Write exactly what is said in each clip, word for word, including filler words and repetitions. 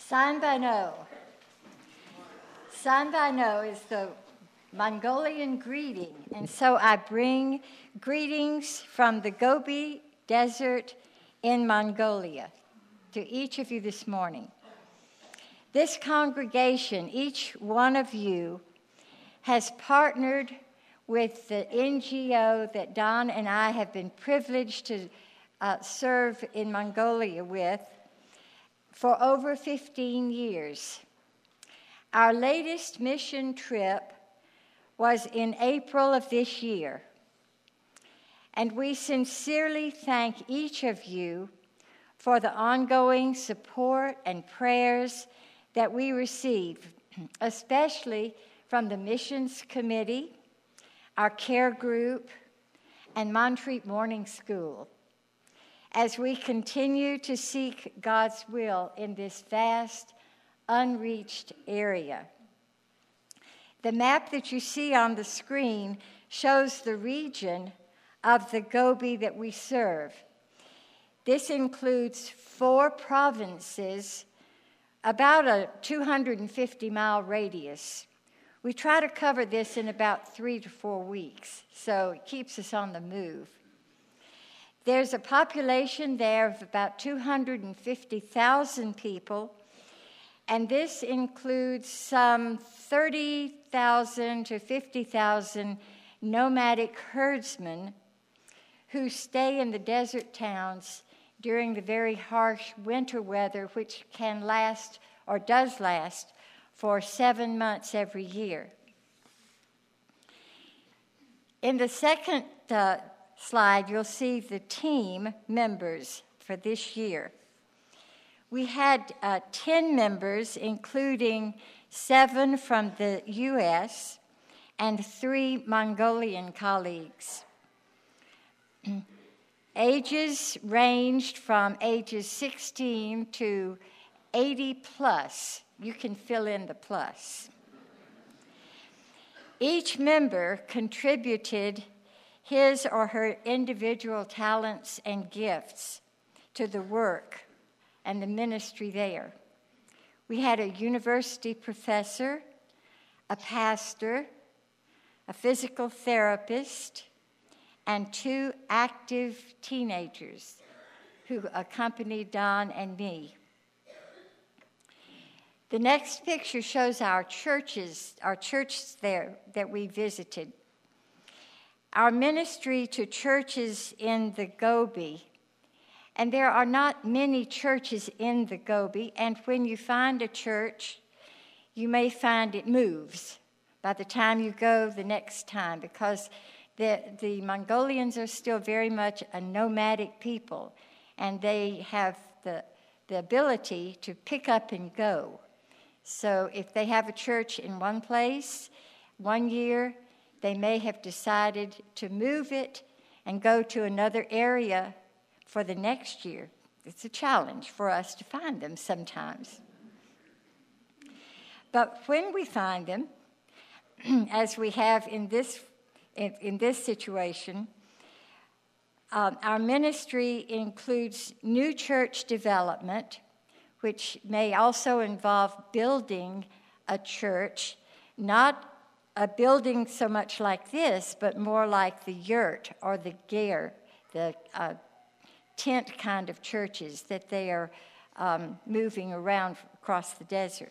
Sanbano. Sanbano is the Mongolian greeting, and so I bring greetings from the Gobi Desert in Mongolia to each of you this morning. This congregation, each one of you, has partnered with the N G O that Don and I have been privileged to uh, serve in Mongolia with for over fifteen years. Our latest mission trip was in April of this year, and we sincerely thank each of you for the ongoing support and prayers that we receive, especially from the Missions Committee, our care group, and Montreat Morning School, as we continue to seek God's will in this vast, unreached area. The map that you see on the screen shows the region of the Gobi that we serve. This includes four provinces, about a two hundred fifty mile radius. We try to cover this in about three to four weeks, so it keeps us on the move. There's a population there of about two hundred fifty thousand people, and this includes some thirty thousand to fifty thousand nomadic herdsmen who stay in the desert towns during the very harsh winter weather, which can last or does last for seven months every year. In the second uh, slide, you'll see the team members for this year. We had uh, ten members, including seven from the U S and three Mongolian colleagues. Ages ranged from ages sixteen to eighty plus. You can fill in the plus. Each member contributed his or her individual talents and gifts to the work and the ministry there. We had a university professor, a pastor, a physical therapist, and two active teenagers who accompanied Don and me. The next picture shows our churches, our churches there that we visited. Our ministry to churches in the Gobi, and there are not many churches in the Gobi, and when you find a church, you may find it moves by the time you go the next time, because the, the Mongolians are still very much a nomadic people, and they have the, the ability to pick up and go. So if they have a church in one place one year, they may have decided to move it and go to another area for the next year. It's a challenge for us to find them sometimes. But when we find them, as we have in this, in, in this situation, um, our ministry includes new church development, which may also involve building a church, not a building so much like this, but more like the yurt or the ger, the uh, tent kind of churches that they are um, moving around across the desert.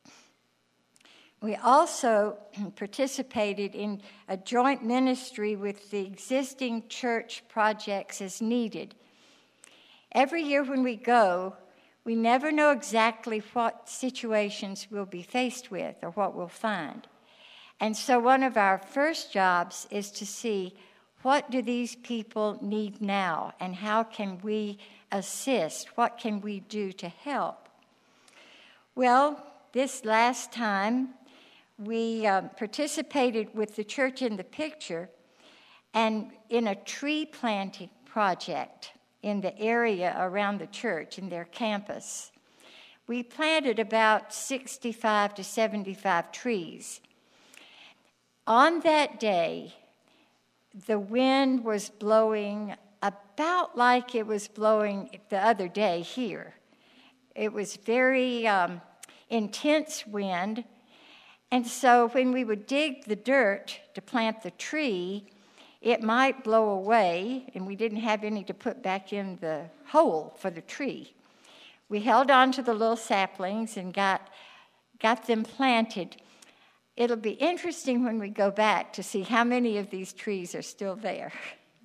We also participated in a joint ministry with the existing church projects as needed. Every year when we go, we never know exactly what situations we'll be faced with or what we'll find. And so one of our first jobs is to see, what do these people need now, and how can we assist? What can we do to help? Well, this last time, we um, participated with the church in the picture and in a tree planting project in the area around the church, in their campus. We planted about sixty-five to seventy-five trees. On that day, the wind was blowing about like it was blowing the other day here. It was very um, intense wind. And so when we would dig the dirt to plant the tree, it might blow away, and we didn't have any to put back in the hole for the tree. We held on to the little saplings and got, got them planted. It'll be interesting when we go back to see how many of these trees are still there.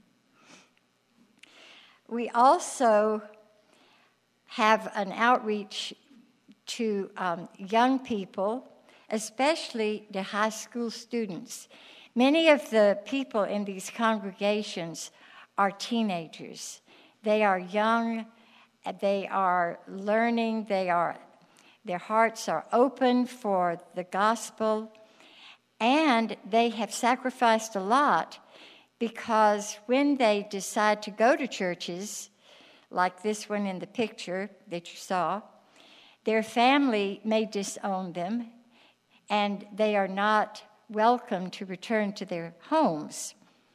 We also have an outreach to um, young people, especially the high school students. Many of the people in these congregations are teenagers. They are young, they are learning, they are, their hearts are open for the gospel, and they have sacrificed a lot because when they decide to go to churches, like this one in the picture that you saw, their family may disown them, and they are not welcome to return to their homes.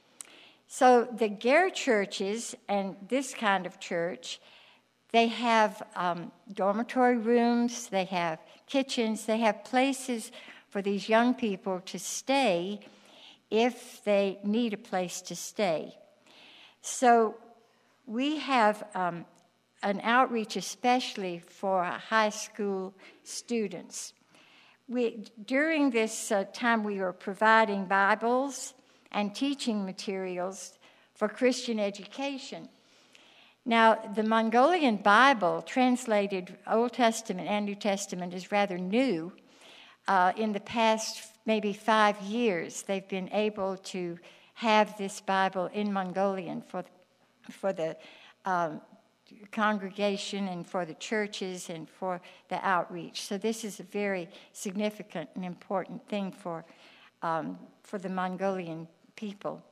So the Gare churches and this kind of church, they have um, dormitory rooms, they have kitchens, they have places for these young people to stay if they need a place to stay. So we have um, an outreach especially for high school students. We, during this uh, time, we were providing Bibles and teaching materials for Christian education. Now, the Mongolian Bible, translated Old Testament and New Testament, is rather new. Uh, in the past maybe five years, they've been able to have this Bible in Mongolian for, for the um, congregation and for the churches and for the outreach. So this is a very significant and important thing for, um, for the Mongolian people.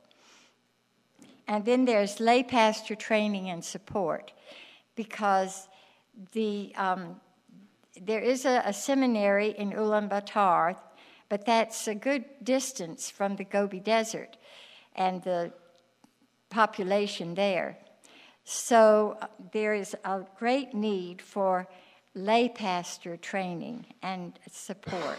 And then there's lay pastor training and support, because the um, there is a, a seminary in Ulaanbaatar, but that's a good distance from the Gobi Desert and the population there. So uh, there is a great need for lay pastor training and support.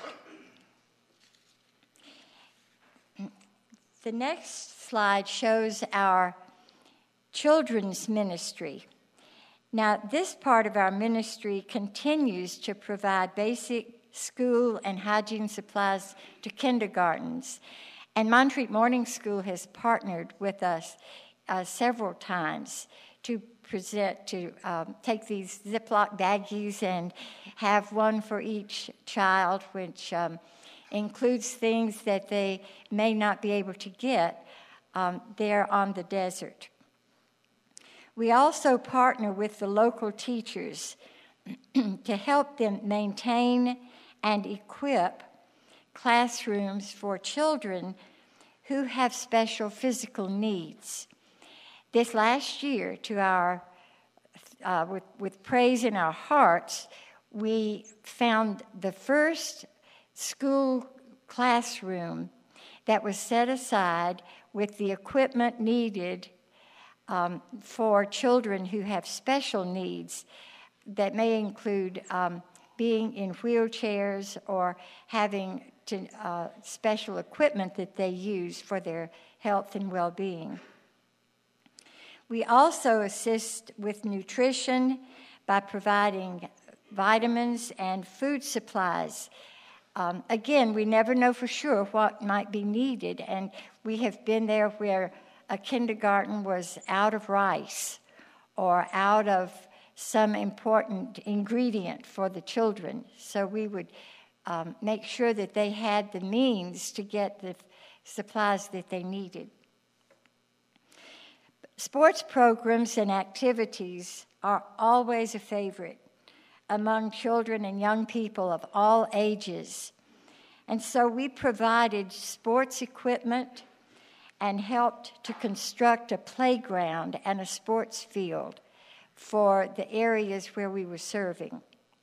The next slide shows our children's ministry. Now, this part of our ministry continues to provide basic school and hygiene supplies to kindergartens. And Montreat Morning School has partnered with us uh, several times to present, to um, take these Ziploc baggies and have one for each child, which um, includes things that they may not be able to get um, there on the desert. We also partner with the local teachers to help them maintain and equip classrooms for children who have special physical needs. This last year, to our uh, with, with praise in our hearts, we found the first school classroom that was set aside with the equipment needed um, for children who have special needs that may include um, being in wheelchairs or having to, uh, special equipment that they use for their health and well-being. We also assist with nutrition by providing vitamins and food supplies. Um, again, we never know for sure what might be needed, and we have been there where a kindergarten was out of rice or out of some important ingredient for the children. So we would um, make sure that they had the means to get the supplies that they needed. Sports programs and activities are always a favorite among children and young people of all ages. And so we provided sports equipment and helped to construct a playground and a sports field for the areas where we were serving.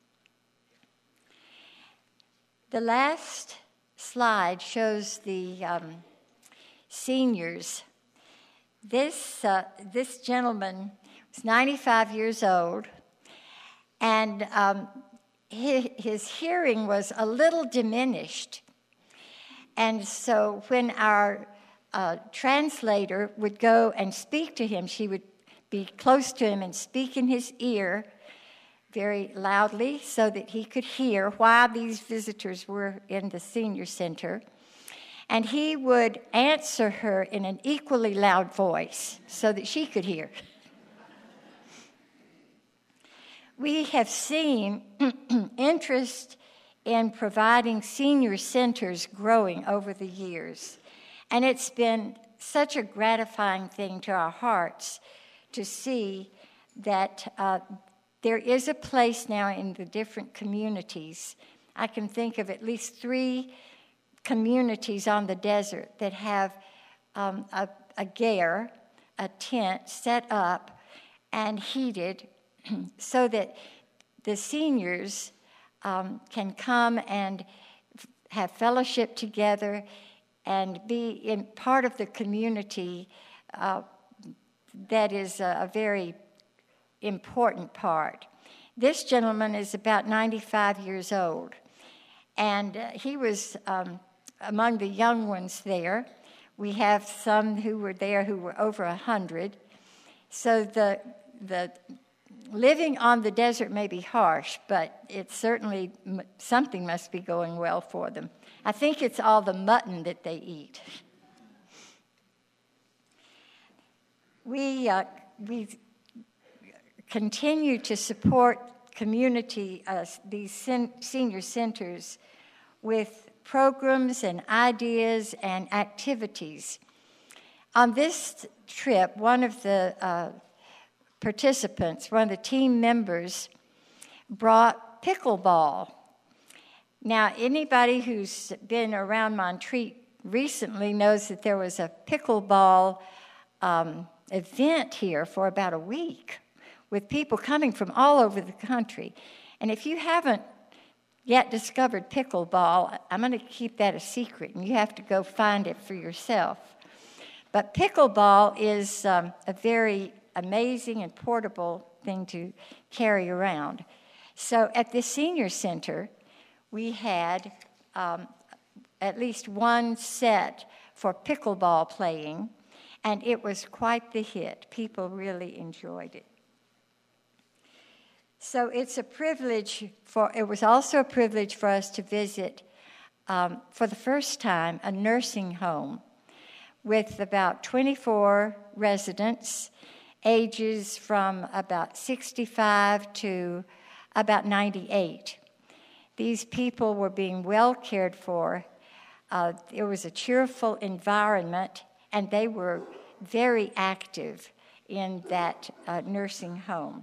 The last slide shows the um, seniors. This, uh, this gentleman was ninety-five years old, And um, his, his hearing was a little diminished. And so when our uh, translator would go and speak to him, she would be close to him and speak in his ear very loudly so that he could hear why these visitors were in the senior center. And he would answer her in an equally loud voice so that she could hear. We have seen interest in providing senior centers growing over the years. And it's been such a gratifying thing to our hearts to see that uh, there is a place now in the different communities. I can think of at least three communities on the desert that have um, a, a ger, a tent set up and heated so that the seniors um, can come and f- have fellowship together and be in part of the community. Uh, that is a, a very important part. This gentleman is about ninety-five years old, and uh, he was um, among the young ones there. We have some who were there who were over a hundred. So the the living on the desert may be harsh, but it's certainly something must be going well for them. I think it's all the mutton that they eat. We uh, we. continue to support community, uh, these sen- senior centers with programs and ideas and activities. On this trip, one of the uh, participants, one of the team members, brought pickleball. Now, anybody who's been around Montreat recently knows that there was a pickleball um, event here for about a week, with people coming from all over the country. And if you haven't yet discovered pickleball, I'm going to keep that a secret, and you have to go find it for yourself. But pickleball is um, a very amazing and portable thing to carry around. So at the senior center, we had um, at least one set for pickleball playing, and it was quite the hit. People really enjoyed it. So it's a privilege for, it was also a privilege for us to visit, um, for the first time, a nursing home with about twenty-four residents, ages from about sixty-five to about ninety-eight. These people were being well cared for. Uh, it was a cheerful environment, and they were very active in that uh, nursing home.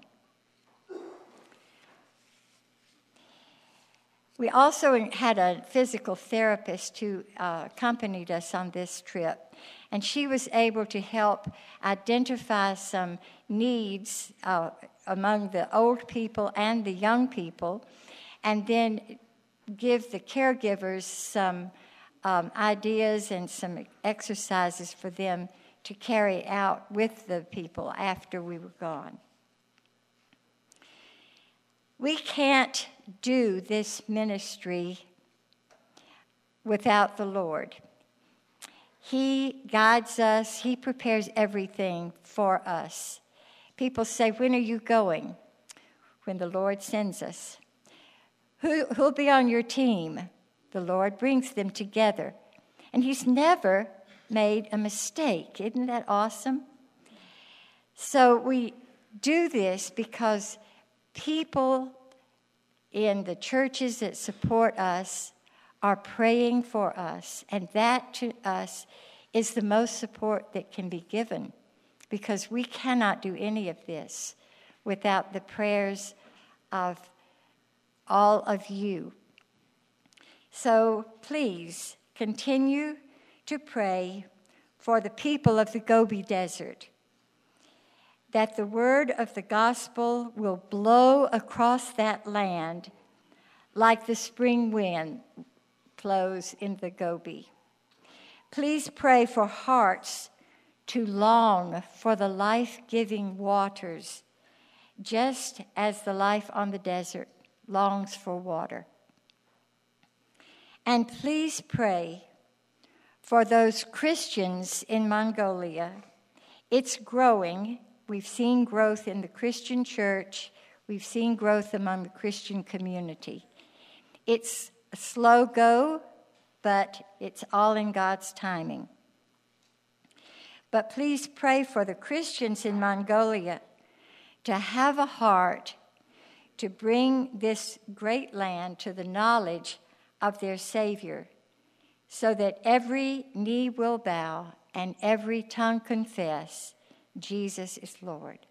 We also had a physical therapist who uh, accompanied us on this trip, and she was able to help identify some needs uh, among the old people and the young people, and then give the caregivers some um, ideas and some exercises for them to carry out with the people after we were gone. We can't do this ministry without the Lord. He guides us. He prepares everything for us. People say, when are you going? When the Lord sends us. Who, who'll be on your team? The Lord brings them together. And he's never made a mistake. Isn't that awesome? So we do this because people in the churches that support us are praying for us, and that to us is the most support that can be given, because we cannot do any of this without the prayers of all of you. So please continue to pray for the people of the Gobi Desert, that the word of the gospel will blow across that land like the spring wind blows in the Gobi. Please pray for hearts to long for the life-giving waters just as the life on the desert longs for water. And please pray for those Christians in Mongolia. It's growing. We've seen growth in the Christian church. We've seen growth among the Christian community. It's a slow go, but it's all in God's timing. But please pray for the Christians in Mongolia to have a heart to bring this great land to the knowledge of their Savior, so that every knee will bow and every tongue confess Jesus is Lord.